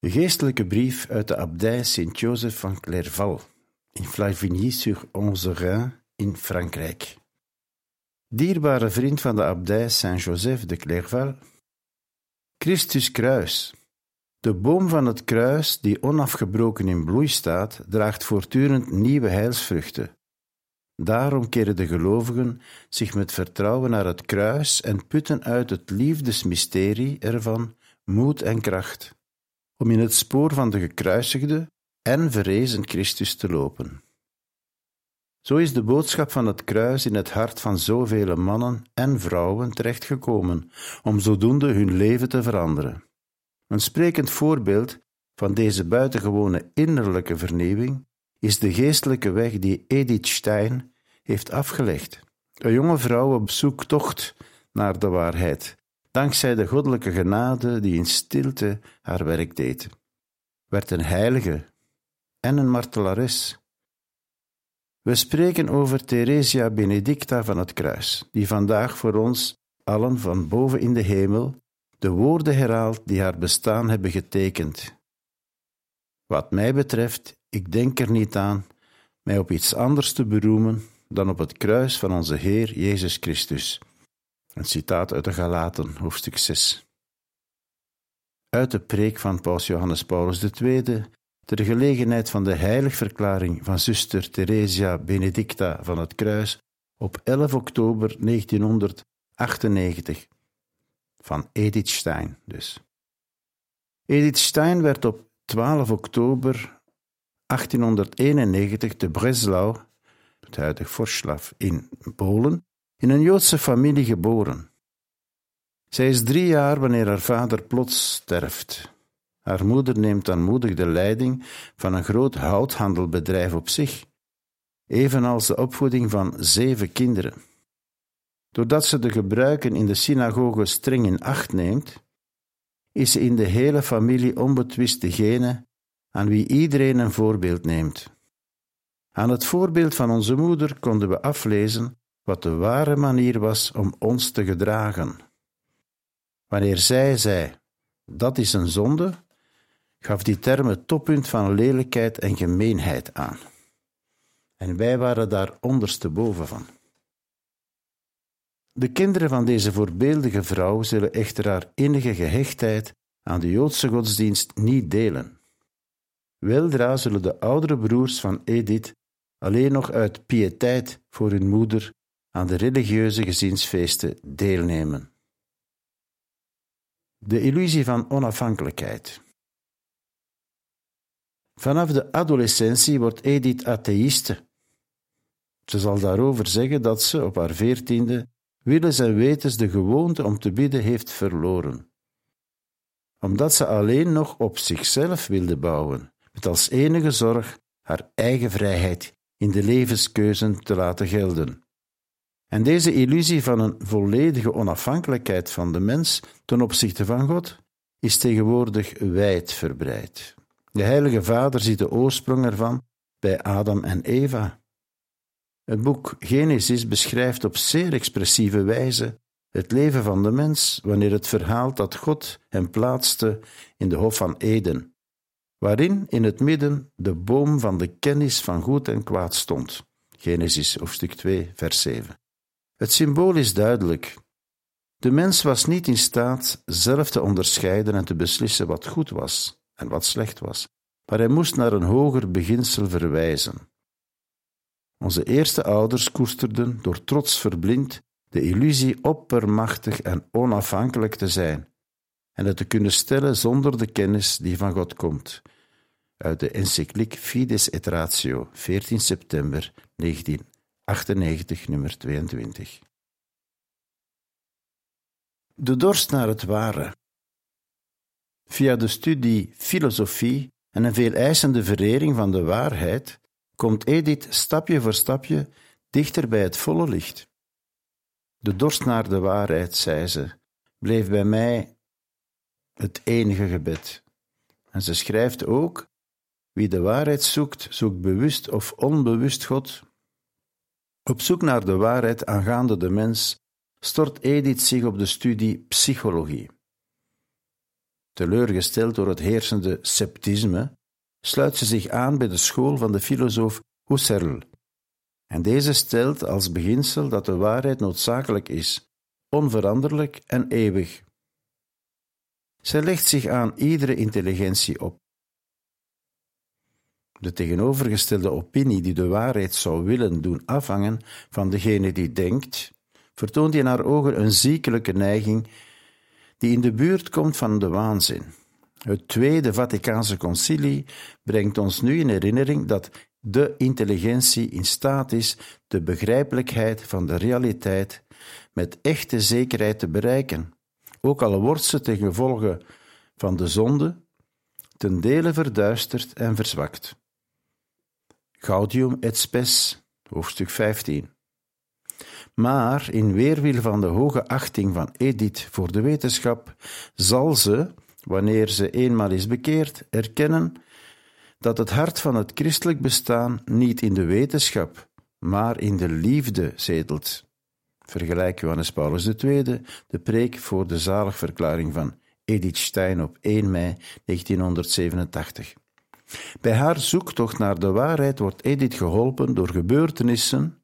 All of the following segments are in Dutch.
De geestelijke brief uit de abdij Sint-Joseph van Clairval in Flavigny-sur-Onze-Rhin in Frankrijk. Dierbare vriend van de abdij Saint-Joseph de Clairval, Christus kruis. De boom van het kruis, die onafgebroken in bloei staat, draagt voortdurend nieuwe heilsvruchten. Daarom keren de gelovigen zich met vertrouwen naar het kruis en putten uit het liefdesmysterie ervan moed en kracht, om in het spoor van de gekruisigde en verrezen Christus te lopen. Zo is de boodschap van het kruis in het hart van zoveel mannen en vrouwen terechtgekomen, om zodoende hun leven te veranderen. Een sprekend voorbeeld van deze buitengewone innerlijke vernieuwing is de geestelijke weg die Edith Stein heeft afgelegd. Een jonge vrouw op zoektocht naar de waarheid, dankzij de goddelijke genade die in stilte haar werk deed, werd een heilige en een martelares. We spreken over Theresia Benedicta van het Kruis, die vandaag voor ons allen van boven in de hemel de woorden herhaalt die haar bestaan hebben getekend. Wat mij betreft, ik denk er niet aan mij op iets anders te beroemen dan op het kruis van onze Heer Jezus Christus. Een citaat uit de Galaten, hoofdstuk 6. Uit de preek van Paus Johannes Paulus II, ter gelegenheid van de heiligverklaring van zuster Theresia Benedicta van het Kruis op 11 oktober 1998. Van Edith Stein dus. Edith Stein werd op 12 oktober 1891 te Breslau, het huidige Wrocław in Polen, in een Joodse familie geboren. Zij is 3 jaar wanneer haar vader plots sterft. Haar moeder neemt dan moedig de leiding van een groot houthandelbedrijf op zich, evenals de opvoeding van 7 kinderen. Doordat ze de gebruiken in de synagoge streng in acht neemt, is ze in de hele familie onbetwist degene aan wie iedereen een voorbeeld neemt. Aan het voorbeeld van onze moeder konden we aflezen wat de ware manier was om ons te gedragen. Wanneer zij zei, dat is een zonde, gaf die term het toppunt van lelijkheid en gemeenheid aan. En wij waren daar ondersteboven van. De kinderen van deze voorbeeldige vrouw zullen echter haar innige gehechtheid aan de Joodse godsdienst niet delen. Weldra zullen de oudere broers van Edith alleen nog uit piëteit voor hun moeder aan de religieuze gezinsfeesten deelnemen. De illusie van onafhankelijkheid. Vanaf de adolescentie wordt Edith atheïste. Ze zal daarover zeggen dat ze op haar 14e willens en wetens de gewoonte om te bidden heeft verloren. Omdat ze alleen nog op zichzelf wilde bouwen, met als enige zorg haar eigen vrijheid in de levenskeuzen te laten gelden. En deze illusie van een volledige onafhankelijkheid van de mens ten opzichte van God is tegenwoordig wijdverbreid. De Heilige Vader ziet de oorsprong ervan bij Adam en Eva. Het boek Genesis beschrijft op zeer expressieve wijze het leven van de mens wanneer het verhaalt dat God hem plaatste in de Hof van Eden, waarin in het midden de boom van de kennis van goed en kwaad stond. Genesis hoofdstuk 2, vers 7. Het symbool is duidelijk. De mens was niet in staat zelf te onderscheiden en te beslissen wat goed was en wat slecht was, maar hij moest naar een hoger beginsel verwijzen. Onze eerste ouders koesterden, door trots verblind, de illusie oppermachtig en onafhankelijk te zijn en het te kunnen stellen zonder de kennis die van God komt. Uit de encycliek Fides et Ratio, 14 september 1998, nummer 22. De dorst naar het ware. Via de studie filosofie en een veeleisende verering van de waarheid komt Edith stapje voor stapje dichter bij het volle licht. De dorst naar de waarheid, zei ze, bleef bij mij het enige gebed. En ze schrijft ook, wie de waarheid zoekt, zoekt bewust of onbewust God. Op zoek naar de waarheid aangaande de mens stort Edith zich op de studie psychologie. Teleurgesteld door het heersende sceptisme, sluit ze zich aan bij de school van de filosoof Husserl. En deze stelt als beginsel dat de waarheid noodzakelijk is, onveranderlijk en eeuwig. Zij legt zich aan iedere intelligentie op. De tegenovergestelde opinie die de waarheid zou willen doen afhangen van degene die denkt, vertoont in haar ogen een ziekelijke neiging die in de buurt komt van de waanzin. Het Tweede Vaticaanse Concilie brengt ons nu in herinnering dat de intelligentie in staat is de begrijpelijkheid van de realiteit met echte zekerheid te bereiken, ook al wordt ze ten gevolge van de zonde ten dele verduisterd en verzwakt. Gaudium et Spes, hoofdstuk 15. Maar in weerwil van de hoge achting van Edith voor de wetenschap, zal ze, wanneer ze eenmaal is bekeerd, erkennen dat het hart van het christelijk bestaan niet in de wetenschap, maar in de liefde zetelt. Vergelijk Johannes Paulus II, de preek voor de zaligverklaring van Edith Stein op 1 mei 1987. Bij haar zoektocht naar de waarheid wordt Edith geholpen door gebeurtenissen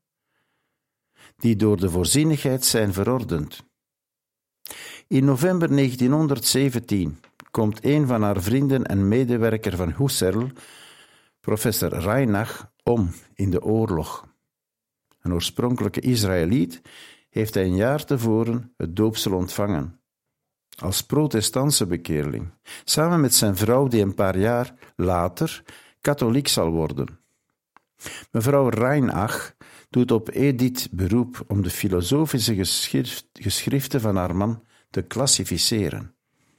die door de voorzienigheid zijn verordend. In november 1917 komt een van haar vrienden en medewerker van Husserl, professor Reinach, om in de oorlog. Een oorspronkelijke Israëliet heeft hij een jaar tevoren het doopsel ontvangen, als protestantse bekeerling, samen met zijn vrouw die een paar jaar later katholiek zal worden. Mevrouw Reinach doet op Edith beroep om de filosofische geschriften van haar man te klassificeren.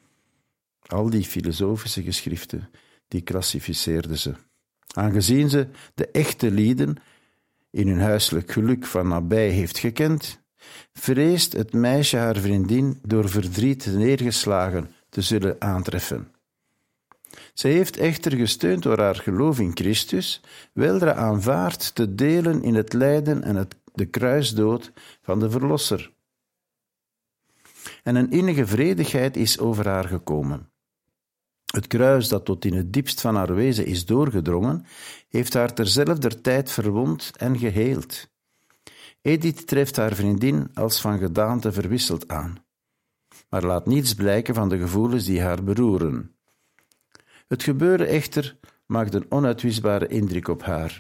Al die filosofische geschriften, die klassificeerde ze. Aangezien ze de echte lieden in hun huiselijk geluk van nabij heeft gekend, vreest het meisje haar vriendin door verdriet neergeslagen te zullen aantreffen. Zij heeft echter gesteund door haar geloof in Christus weldra aanvaard te delen in het lijden en de kruisdood van de Verlosser. En een innige vredigheid is over haar gekomen. Het kruis dat tot in het diepst van haar wezen is doorgedrongen, heeft haar terzelfder tijd verwond en geheeld. Edith treft haar vriendin als van gedaante verwisseld aan, maar laat niets blijken van de gevoelens die haar beroeren. Het gebeuren echter maakt een onuitwisbare indruk op haar.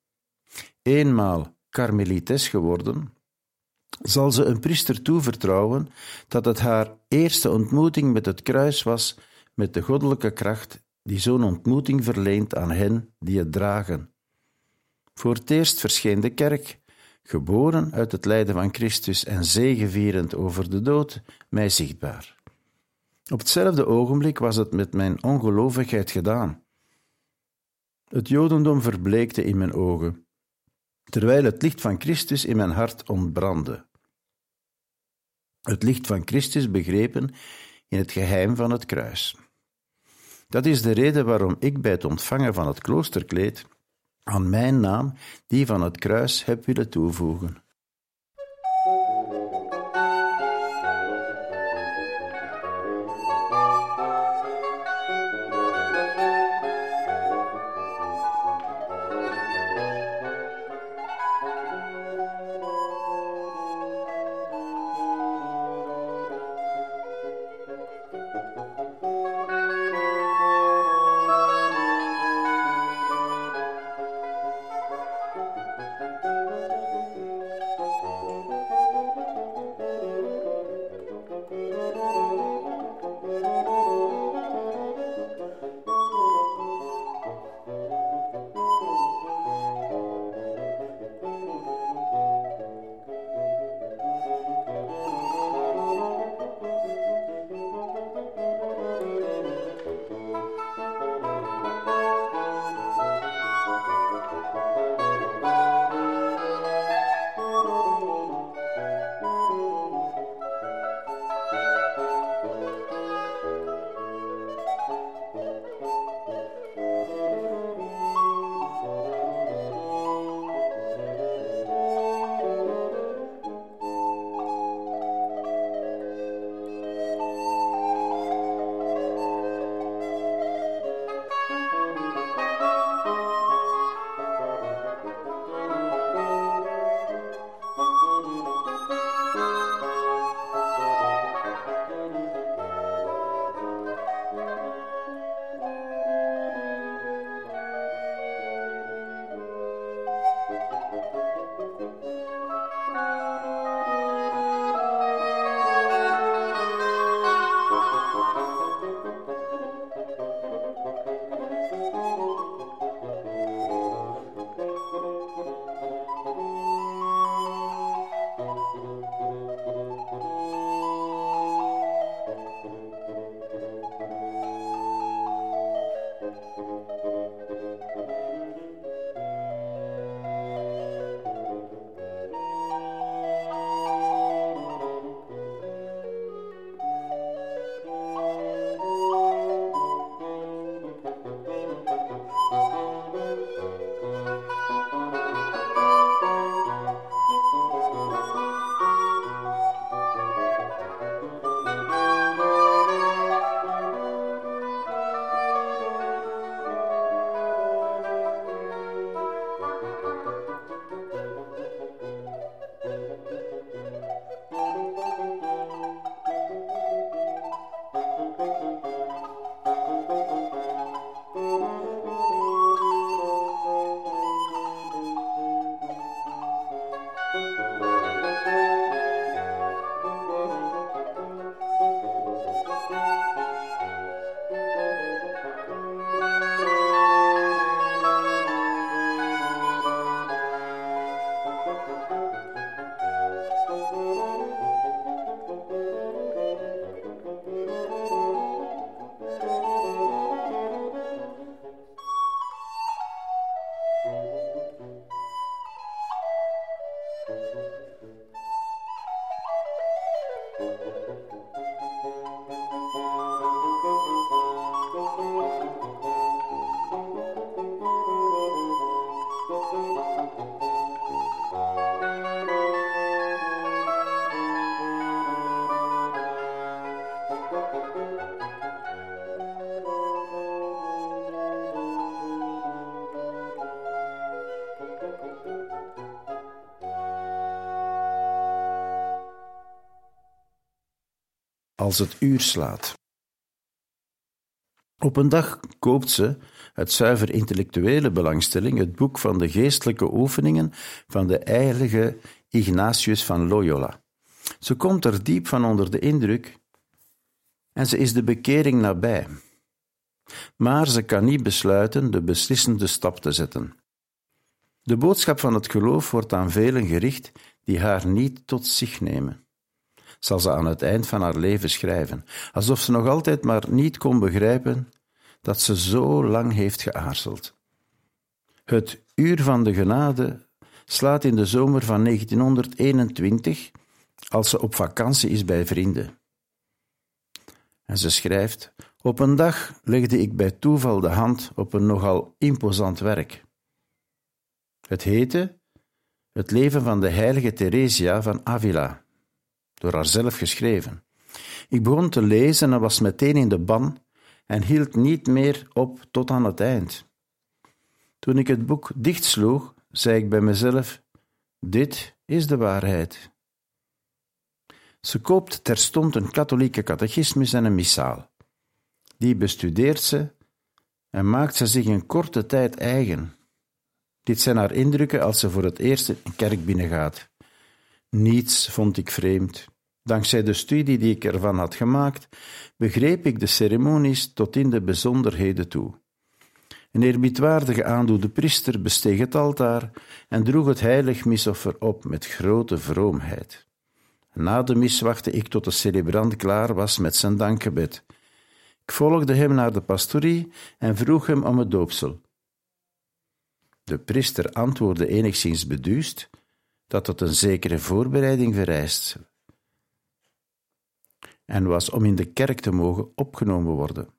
Eenmaal karmelites geworden, zal ze een priester toevertrouwen dat het haar eerste ontmoeting met het kruis was met de goddelijke kracht die zo'n ontmoeting verleent aan hen die het dragen. Voor het eerst verscheen de kerk, geboren uit het lijden van Christus en zegevierend over de dood, mij zichtbaar. Op hetzelfde ogenblik was het met mijn ongelovigheid gedaan. Het jodendom verbleekte in mijn ogen, terwijl het licht van Christus in mijn hart ontbrandde. Het licht van Christus begrepen in het geheim van het kruis. Dat is de reden waarom ik bij het ontvangen van het kloosterkleed aan mijn naam die van het kruis heb willen toevoegen. Als het uur slaat. Op een dag koopt ze, uit zuiver intellectuele belangstelling, het boek van de geestelijke oefeningen van de heilige Ignatius van Loyola. Ze komt er diep van onder de indruk en ze is de bekering nabij. Maar ze kan niet besluiten de beslissende stap te zetten. De boodschap van het geloof wordt aan velen gericht die haar niet tot zich nemen. Zal ze aan het eind van haar leven schrijven, alsof ze nog altijd maar niet kon begrijpen dat ze zo lang heeft geaarzeld. Het uur van de genade slaat in de zomer van 1921, als ze op vakantie is bij vrienden. En ze schrijft: op een dag legde ik bij toeval de hand op een nogal imposant werk. Het heette Het leven van de heilige Theresia van Avila, door haarzelf geschreven. Ik begon te lezen en was meteen in de ban en hield niet meer op tot aan het eind. Toen ik het boek dichtsloeg, zei ik bij mezelf: dit is de waarheid. Ze koopt terstond een katholieke catechismus en een missaal. Die bestudeert ze en maakt ze zich in korte tijd eigen. Dit zijn haar indrukken als ze voor het eerst een kerk binnengaat. Niets vond ik vreemd. Dankzij de studie die ik ervan had gemaakt, begreep ik de ceremonies tot in de bijzonderheden toe. Een eerbiedwaardige aandoende priester besteeg het altaar en droeg het heilig misoffer op met grote vroomheid. Na de mis wachtte ik tot de celebrant klaar was met zijn dankgebed. Ik volgde hem naar de pastorie en vroeg hem om het doopsel. De priester antwoordde enigszins beduusd dat het een zekere voorbereiding vereist en was om in de kerk te mogen opgenomen worden.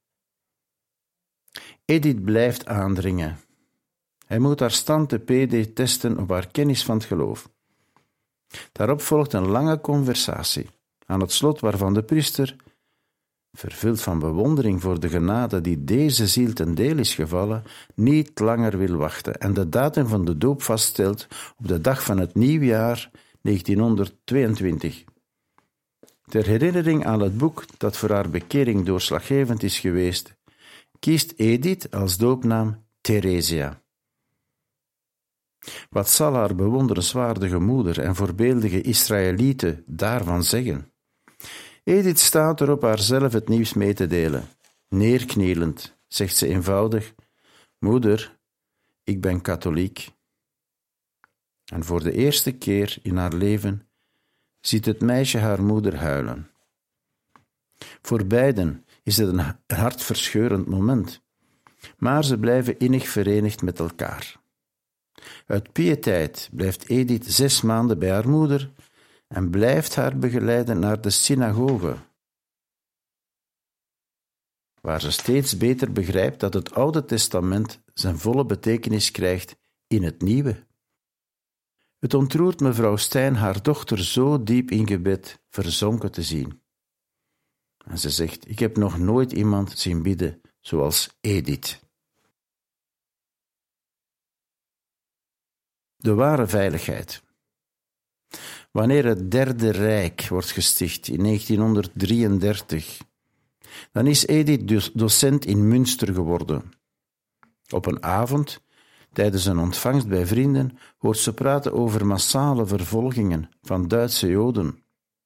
Edith blijft aandringen. Hij moet haar stand te PD testen op haar kennis van het geloof. Daarop volgt een lange conversatie, aan het slot waarvan de priester, vervuld van bewondering voor de genade die deze ziel ten deel is gevallen, niet langer wil wachten en de datum van de doop vaststelt op de dag van het nieuwjaar 1922. Ter herinnering aan het boek dat voor haar bekering doorslaggevend is geweest, kiest Edith als doopnaam Theresia. Wat zal haar bewonderenswaardige moeder en voorbeeldige Israëlieten daarvan zeggen? Edith staat erop haarzelf het nieuws mee te delen. Neerknielend zegt ze eenvoudig: moeder, ik ben katholiek. En voor de eerste keer in haar leven ziet het meisje haar moeder huilen. Voor beiden is het een hartverscheurend moment, maar ze blijven innig verenigd met elkaar. Uit piëteit blijft Edith 6 maanden bij haar moeder en blijft haar begeleiden naar de synagoge, waar ze steeds beter begrijpt dat het Oude Testament zijn volle betekenis krijgt in het Nieuwe. Het ontroert mevrouw Stijn haar dochter zo diep in gebed verzonken te zien. En ze zegt: ik heb nog nooit iemand zien bidden zoals Edith. De ware veiligheid. Wanneer het Derde Rijk wordt gesticht in 1933, dan is Edith docent in Münster geworden. Op een avond, tijdens een ontvangst bij vrienden, hoort ze praten over massale vervolgingen van Duitse Joden.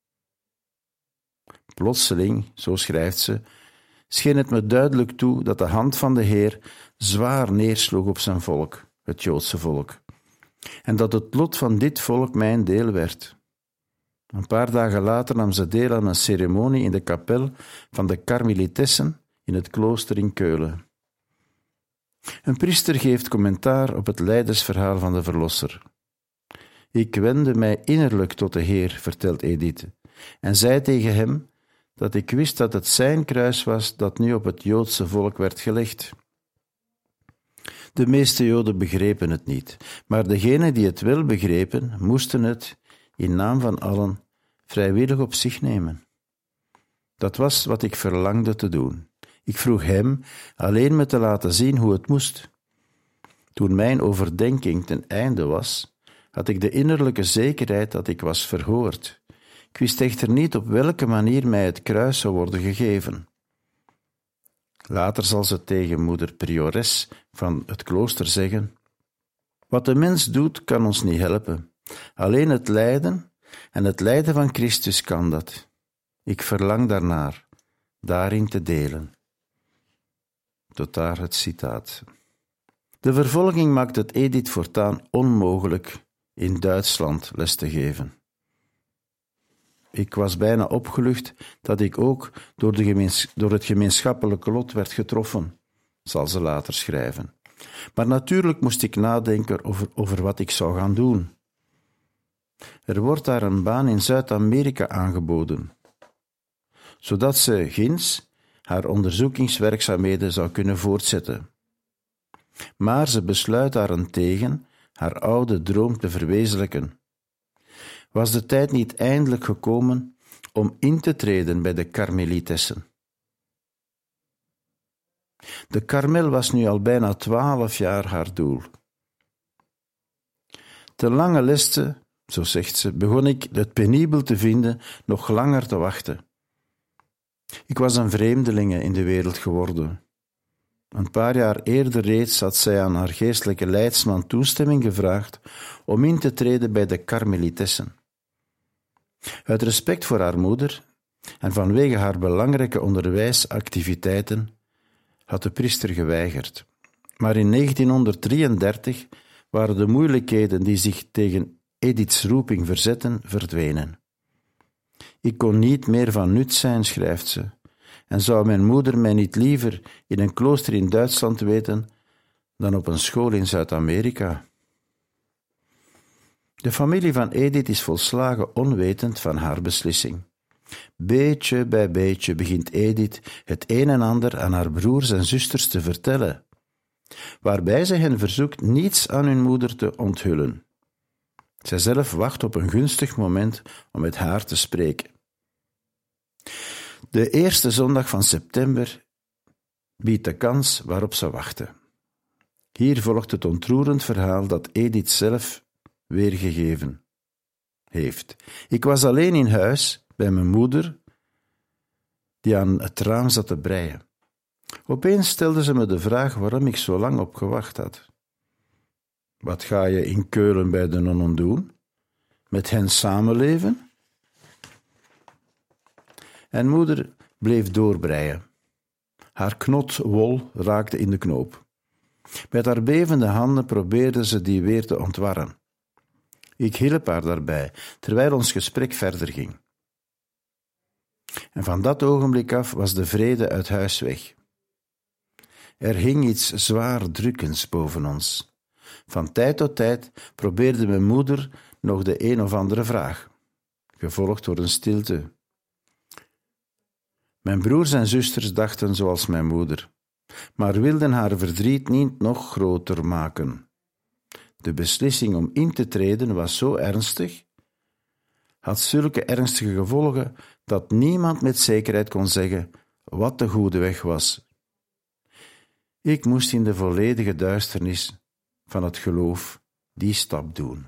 Plotseling, zo schrijft ze, scheen het me duidelijk toe dat de hand van de Heer zwaar neersloeg op zijn volk, het Joodse volk. en dat het lot van dit volk mijn deel werd. Een paar dagen later nam ze deel aan een ceremonie in de kapel van de Karmelitessen in het klooster in Keulen. Een priester geeft commentaar op het lijdensverhaal van de Verlosser. Ik wendde mij innerlijk tot de Heer, vertelt Edith, en zei tegen hem dat ik wist dat het zijn kruis was dat nu op het Joodse volk werd gelegd. De meeste Joden begrepen het niet, maar degenen die het wel begrepen, moesten het, in naam van allen, vrijwillig op zich nemen. Dat was wat ik verlangde te doen. Ik vroeg hem alleen me te laten zien hoe het moest. Toen mijn overdenking ten einde was, had ik de innerlijke zekerheid dat ik was verhoord. Ik wist echter niet op welke manier mij het kruis zou worden gegeven. Later zal ze tegen moeder priores van het klooster zeggen: wat de mens doet, kan ons niet helpen. Alleen het lijden en het lijden van Christus kan dat. Ik verlang daarnaar, daarin te delen. Tot daar het citaat. De vervolging maakt het Edith voortaan onmogelijk in Duitsland les te geven. Ik was bijna opgelucht dat ik ook door het gemeenschappelijke lot werd getroffen, zal ze later schrijven. Maar natuurlijk moest ik nadenken over wat ik zou gaan doen. Er wordt daar een baan in Zuid-Amerika aangeboden, zodat ze ginds haar onderzoekingswerkzaamheden zou kunnen voortzetten. Maar ze besluit daarentegen haar oude droom te verwezenlijken. Was de tijd niet eindelijk gekomen om in te treden bij de Karmelitessen? De Karmel was nu al bijna 12 jaar haar doel. Te lange leste, zo zegt ze, begon ik het penibel te vinden nog langer te wachten. Ik was een vreemdelinge in de wereld geworden. Een paar jaar eerder reeds had zij aan haar geestelijke leidsman toestemming gevraagd om in te treden bij de Karmelitessen. Uit respect voor haar moeder en vanwege haar belangrijke onderwijsactiviteiten had de priester geweigerd. Maar in 1933 waren de moeilijkheden die zich tegen Ediths roeping verzetten verdwenen. Ik kon niet meer van nut zijn, schrijft ze, en zou mijn moeder mij niet liever in een klooster in Duitsland weten dan op een school in Zuid-Amerika. De familie van Edith is volslagen onwetend van haar beslissing. Beetje bij beetje begint Edith het een en ander aan haar broers en zusters te vertellen, waarbij ze hen verzoekt niets aan hun moeder te onthullen. Zijzelf wacht op een gunstig moment om met haar te spreken. De eerste zondag van september biedt de kans waarop ze wachten. Hier volgt het ontroerend verhaal dat Edith zelf weergegeven heeft. Ik was alleen in huis bij mijn moeder, die aan het raam zat te breien. Opeens stelde ze me de vraag waarom ik zo lang op gewacht had. Wat ga je in Keulen bij de nonnen doen? Met hen samenleven? En moeder bleef doorbreien. Haar knot wol raakte in de knoop. Met haar bevende handen probeerde ze die weer te ontwarren. Ik hielp haar daarbij, terwijl ons gesprek verder ging. En van dat ogenblik af was de vrede uit huis weg. Er hing iets zwaar drukkends boven ons. Van tijd tot tijd probeerde mijn moeder nog de een of andere vraag, gevolgd door een stilte. Mijn broers en zusters dachten zoals mijn moeder, maar wilden haar verdriet niet nog groter maken. De beslissing om in te treden was zo ernstig, had zulke ernstige gevolgen, dat niemand met zekerheid kon zeggen wat de goede weg was. Ik moest in de volledige duisternis van het geloof die stap doen.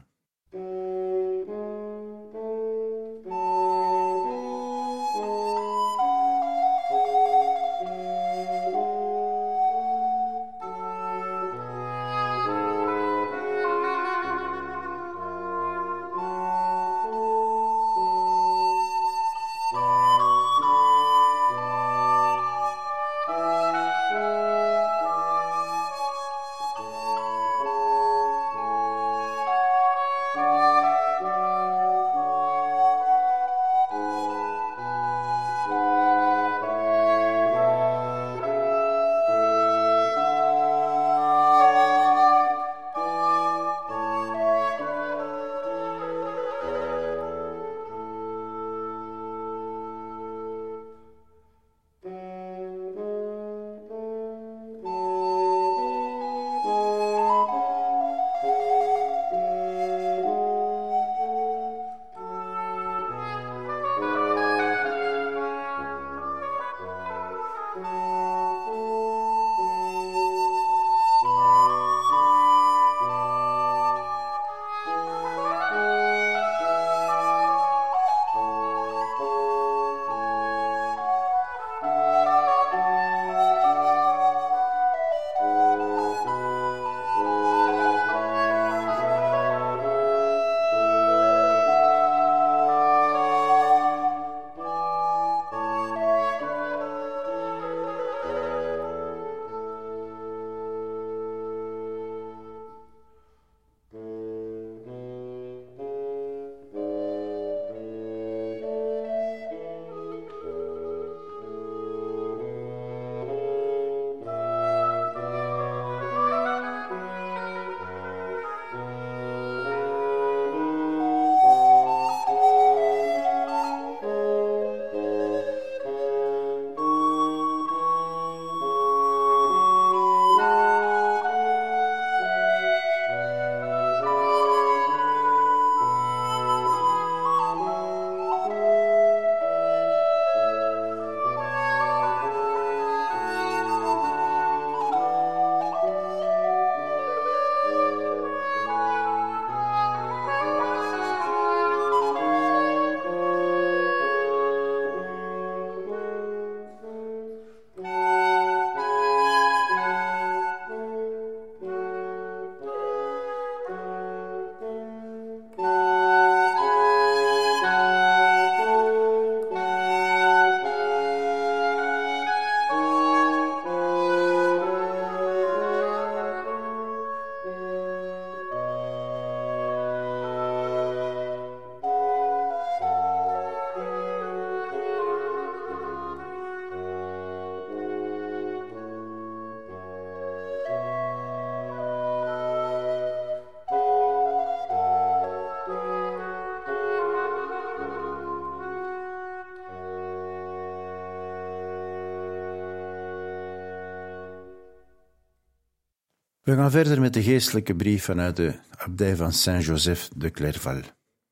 We gaan verder met de geestelijke brief vanuit de abdij van Saint-Joseph de Clairval.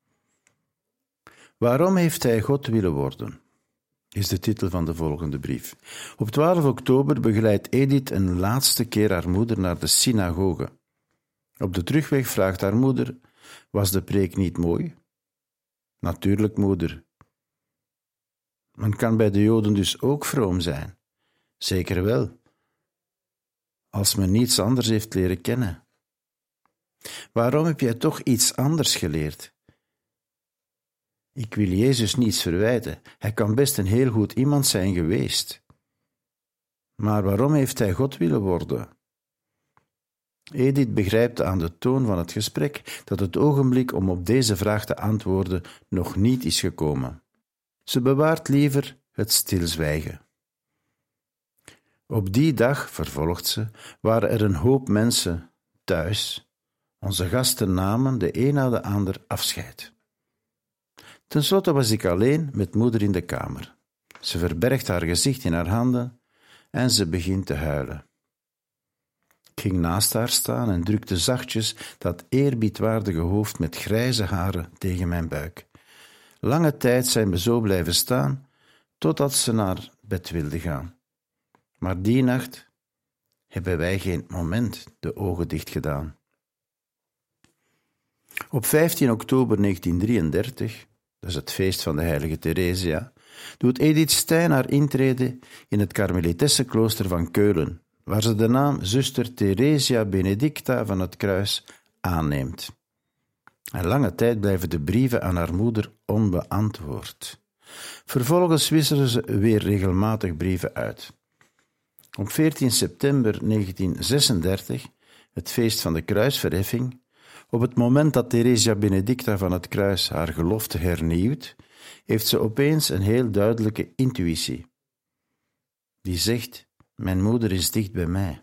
Waarom heeft hij God willen worden? Is de titel van de volgende brief. Op 12 oktober begeleidt Edith een laatste keer haar moeder naar de synagoge. Op de terugweg vraagt haar moeder: was de preek niet mooi? Natuurlijk, moeder. Men kan bij de Joden dus ook vroom zijn. Zeker wel. Als men niets anders heeft leren kennen. Waarom heb jij toch iets anders geleerd? Ik wil Jezus niets verwijten. Hij kan best een heel goed iemand zijn geweest. Maar waarom heeft hij God willen worden? Edith begrijpt aan de toon van het gesprek dat het ogenblik om op deze vraag te antwoorden nog niet is gekomen. Ze bewaart liever het stilzwijgen. Op die dag, vervolgt ze, waren er een hoop mensen thuis. Onze gasten namen de een na de ander afscheid. Ten slotte was ik alleen met moeder in de kamer. Ze verbergt haar gezicht in haar handen en ze begint te huilen. Ik ging naast haar staan en drukte zachtjes dat eerbiedwaardige hoofd met grijze haren tegen mijn buik. Lange tijd zijn we zo blijven staan, totdat ze naar bed wilde gaan. Maar die nacht hebben wij geen moment de ogen dicht gedaan. Op 15 oktober 1933, dat is het feest van de heilige Theresia, doet Edith Stein haar intrede in het Karmelitessenklooster van Keulen, waar ze de naam zuster Theresia Benedicta van het Kruis aanneemt. En lange tijd blijven de brieven aan haar moeder onbeantwoord. Vervolgens wisselen ze weer regelmatig brieven uit. Op 14 september 1936, het feest van de kruisverheffing, op het moment dat Theresia Benedicta van het Kruis haar gelofte hernieuwt, heeft ze opeens een heel duidelijke intuïtie. Die zegt: mijn moeder is dicht bij mij.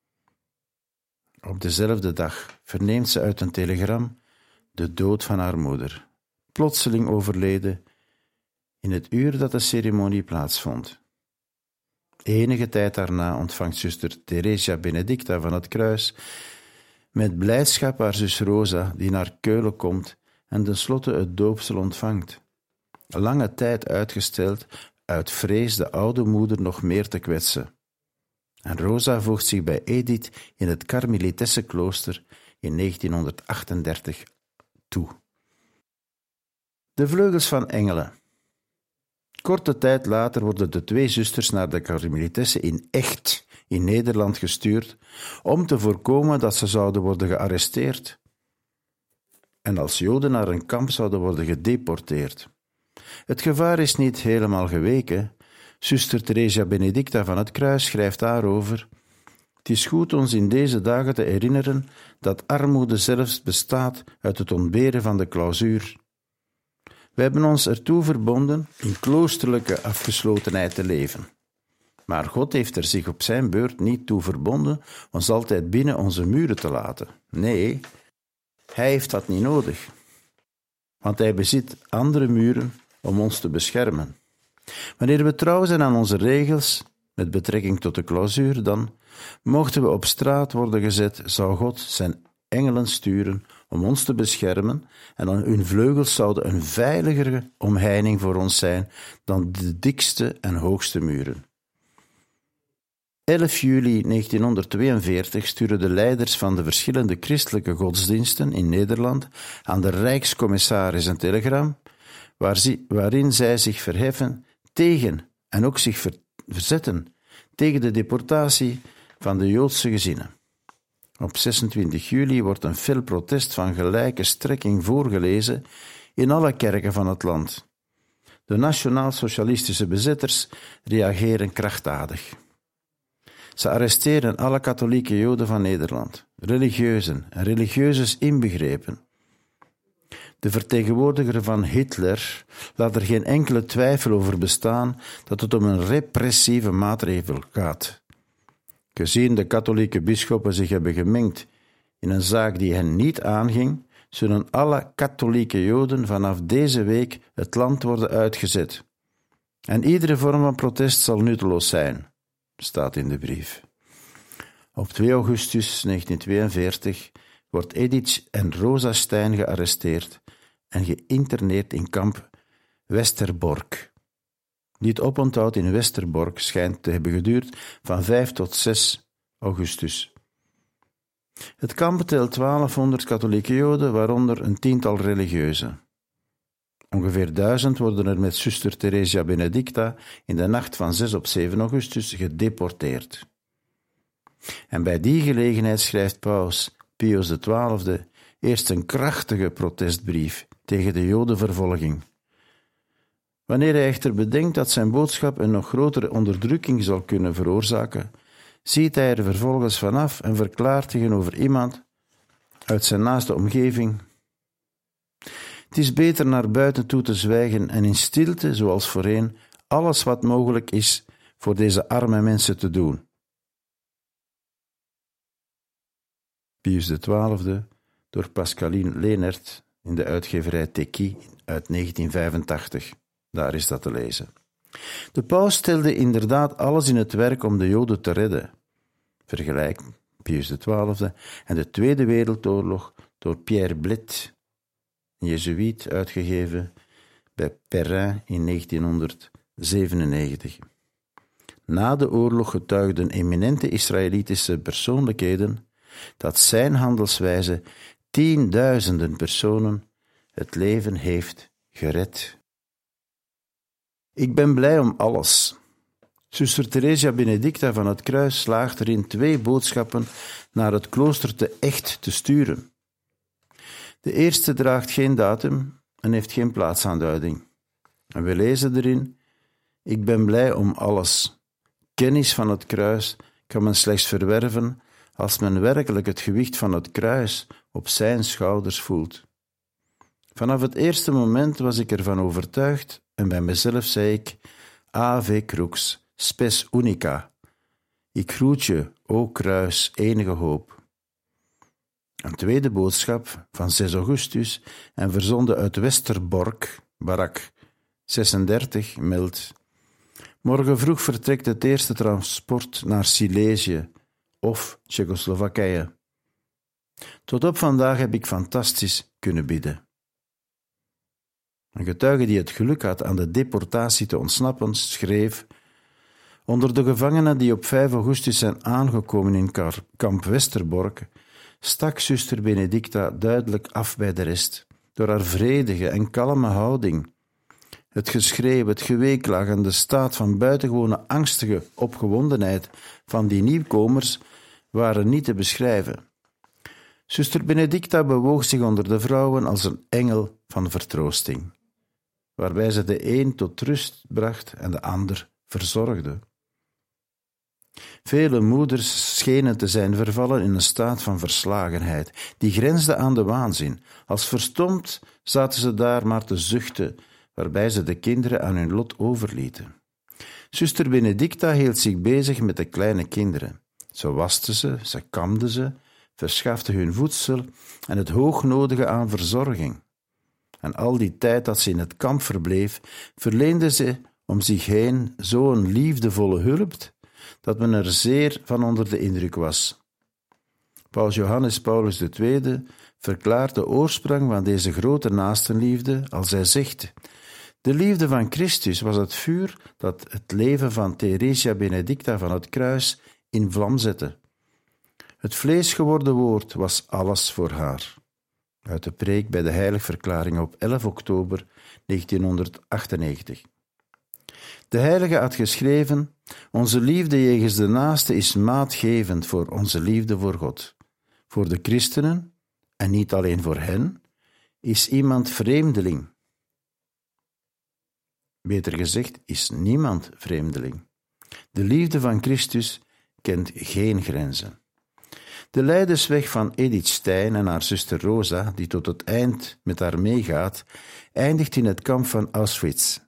Op dezelfde dag verneemt ze uit een telegram de dood van haar moeder, plotseling overleden in het uur dat de ceremonie plaatsvond. Enige tijd daarna ontvangt zuster Theresia Benedicta van het Kruis met blijdschap haar zus Rosa, die naar Keulen komt en tenslotte het doopsel ontvangt. Lange tijd uitgesteld, uit vrees de oude moeder nog meer te kwetsen. En Rosa voegt zich bij Edith in het Karmelitessenklooster in 1938 toe. De vleugels van engelen. Korte tijd later worden de twee zusters naar de Karmelitessen in Echt in Nederland gestuurd om te voorkomen dat ze zouden worden gearresteerd en als Joden naar een kamp zouden worden gedeporteerd. Het gevaar is niet helemaal geweken. Zuster Theresia Benedicta van het Kruis schrijft daarover: het is goed ons in deze dagen te herinneren dat armoede zelfs bestaat uit het ontberen van de clausuur. We hebben ons ertoe verbonden in kloosterlijke afgeslotenheid te leven. Maar God heeft er zich op zijn beurt niet toe verbonden ons altijd binnen onze muren te laten. Nee, hij heeft dat niet nodig. Want hij bezit andere muren om ons te beschermen. Wanneer we trouw zijn aan onze regels, met betrekking tot de clausuur dan, mochten we op straat worden gezet, zou God zijn engelen sturen om ons te beschermen en hun vleugels zouden een veiligere omheining voor ons zijn dan de dikste en hoogste muren. 11 juli 1942 sturen de leiders van de verschillende christelijke godsdiensten in Nederland aan de Rijkscommissaris een telegram waarin zij zich verheffen tegen en ook zich verzetten tegen de deportatie van de Joodse gezinnen. Op 26 juli wordt een fel protest van gelijke strekking voorgelezen in alle kerken van het land. De nationaal-socialistische bezetters reageren krachtdadig. Ze arresteren alle katholieke Joden van Nederland, religieuzen en religieuses inbegrepen. De vertegenwoordiger van Hitler laat er geen enkele twijfel over bestaan dat het om een repressieve maatregel gaat. Gezien de katholieke bisschoppen zich hebben gemengd in een zaak die hen niet aanging, zullen alle katholieke Joden vanaf deze week het land worden uitgezet. En iedere vorm van protest zal nutteloos zijn, staat in de brief. Op 2 augustus 1942 wordt Edith en Rosa Stein gearresteerd en geïnterneerd in kamp Westerbork. Dit oponthoud in Westerbork schijnt te hebben geduurd van 5 tot 6 augustus. Het kamp telt 1200 katholieke Joden, waaronder een 10-tal religieuzen. Ongeveer 1000 worden er met zuster Theresia Benedicta in de nacht van 6 op 7 augustus gedeporteerd. En bij die gelegenheid schrijft paus Pius XII eerst een krachtige protestbrief tegen de Jodenvervolging. Wanneer hij echter bedenkt dat zijn boodschap een nog grotere onderdrukking zal kunnen veroorzaken, ziet hij er vervolgens vanaf en verklaart tegenover iemand uit zijn naaste omgeving: het is beter naar buiten toe te zwijgen en in stilte, zoals voorheen, alles wat mogelijk is voor deze arme mensen te doen. Pius XII, door Pascaline Lehnert in de uitgeverij Tequis uit 1985. Daar is dat te lezen. De paus stelde inderdaad alles in het werk om de Joden te redden. Vergelijk Pius XII en de Tweede Wereldoorlog door Pierre Blet, een Jezuïet, uitgegeven bij Perrin in 1997. Na de oorlog getuigden eminente Israëlitische persoonlijkheden dat zijn handelswijze tienduizenden personen het leven heeft gered. Ik ben blij om alles. Zuster Theresia Benedicta van het Kruis slaagt erin 2 boodschappen naar het klooster te Echt te sturen. De eerste draagt geen datum en heeft geen plaatsaanduiding. En we lezen erin: ik ben blij om alles. Kennis van het kruis kan men slechts verwerven als men werkelijk het gewicht van het kruis op zijn schouders voelt. Vanaf het eerste moment was ik ervan overtuigd en bij mezelf zei ik: Ave crux, spes unica. Ik groet je, o kruis, enige hoop. Een tweede boodschap van 6 augustus en verzonden uit Westerbork, barak 36, meldt: morgen vroeg vertrekt het eerste transport naar Silesië of Tsjechoslowakije. Tot op vandaag heb ik fantastisch kunnen bidden. Een getuige die het geluk had aan de deportatie te ontsnappen, schreef: onder de gevangenen die op 5 augustus zijn aangekomen in kamp Westerbork, stak zuster Benedicta duidelijk af bij de rest, door haar vredige en kalme houding. Het geschreeuw, het geweeklag en de staat van buitengewone angstige opgewondenheid van die nieuwkomers waren niet te beschrijven. Zuster Benedicta bewoog zich onder de vrouwen als een engel van vertroosting, waarbij ze de een tot rust bracht en de ander verzorgde. Vele moeders schenen te zijn vervallen in een staat van verslagenheid, die grensde aan de waanzin. Als verstomd zaten ze daar maar te zuchten, waarbij ze de kinderen aan hun lot overlieten. Zuster Benedicta hield zich bezig met de kleine kinderen. Ze waste ze kamde ze, verschafte hun voedsel en het hoognodige aan verzorging. En al die tijd dat ze in het kamp verbleef, verleende ze om zich heen zo'n liefdevolle hulp, dat men er zeer van onder de indruk was. Paus Johannes Paulus II verklaart de oorsprong van deze grote naastenliefde als hij zegt: de liefde van Christus was het vuur dat het leven van Theresia Benedicta van het Kruis in vlam zette. Het vlees geworden woord was alles voor haar. Uit de preek bij de Heiligverklaring op 11 oktober 1998. De heilige had geschreven: onze liefde jegens de naaste is maatgevend voor onze liefde voor God. Voor de christenen, en niet alleen voor hen, is iemand vreemdeling. Beter gezegd, is niemand vreemdeling. De liefde van Christus kent geen grenzen. De leidersweg van Edith Stein en haar zuster Rosa, die tot het eind met haar meegaat, eindigt in het kamp van Auschwitz.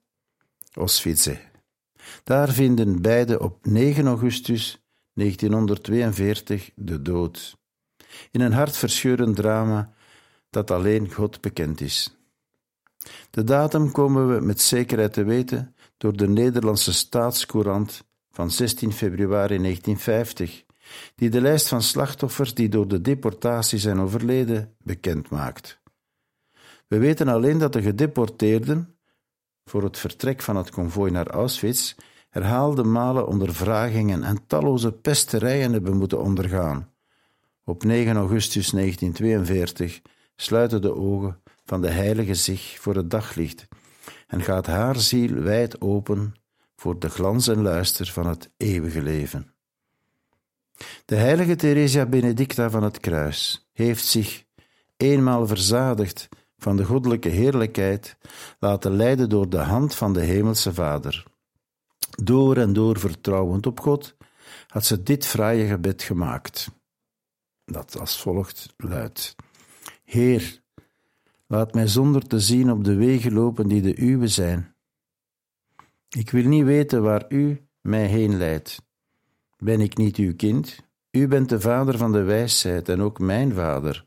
Daar vinden beide op 9 augustus 1942 de dood. In een hartverscheurend drama dat alleen God bekend is. De datum komen we met zekerheid te weten door de Nederlandse Staatscourant van 16 februari 1950, die de lijst van slachtoffers die door de deportatie zijn overleden bekend maakt. We weten alleen dat de gedeporteerden, voor het vertrek van het konvooi naar Auschwitz, herhaalde malen ondervragingen en talloze pesterijen hebben moeten ondergaan. Op 9 augustus 1942 sluiten de ogen van de heilige zich voor het daglicht en gaat haar ziel wijd open voor de glans en luister van het eeuwige leven. De heilige Theresia Benedicta van het kruis heeft zich, eenmaal verzadigd van de goddelijke heerlijkheid, laten leiden door de hand van de Hemelse Vader. Door en door vertrouwend op God had ze dit fraaie gebed gemaakt, dat als volgt luidt: Heer, laat mij zonder te zien op de wegen lopen die de uwe zijn. Ik wil niet weten waar u mij heen leidt. Ben ik niet uw kind? U bent de vader van de wijsheid en ook mijn vader.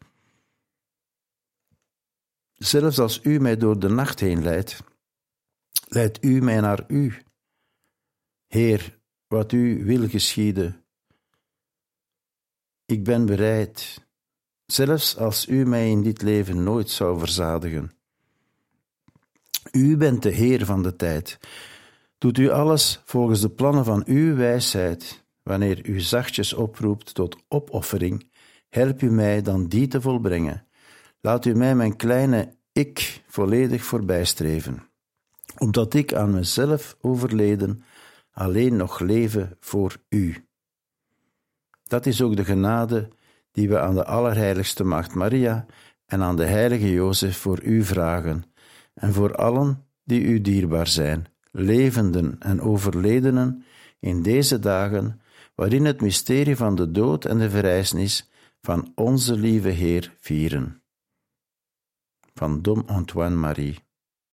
Zelfs als u mij door de nacht heen leidt, leidt u mij naar u. Heer, wat u wil geschieden. Ik ben bereid, zelfs als u mij in dit leven nooit zou verzadigen. U bent de Heer van de tijd. Doet u alles volgens de plannen van uw wijsheid. Wanneer u zachtjes oproept tot opoffering, help u mij dan die te volbrengen. Laat u mij mijn kleine ik volledig voorbijstreven, opdat ik aan mezelf overleden alleen nog leven voor u. Dat is ook de genade die we aan de Allerheiligste Maagd Maria en aan de heilige Jozef voor u vragen en voor allen die u dierbaar zijn, levenden en overledenen in deze dagen waarin het mysterie van de dood en de verrijzenis van onze lieve Heer vieren. Van Dom Antoine Marie.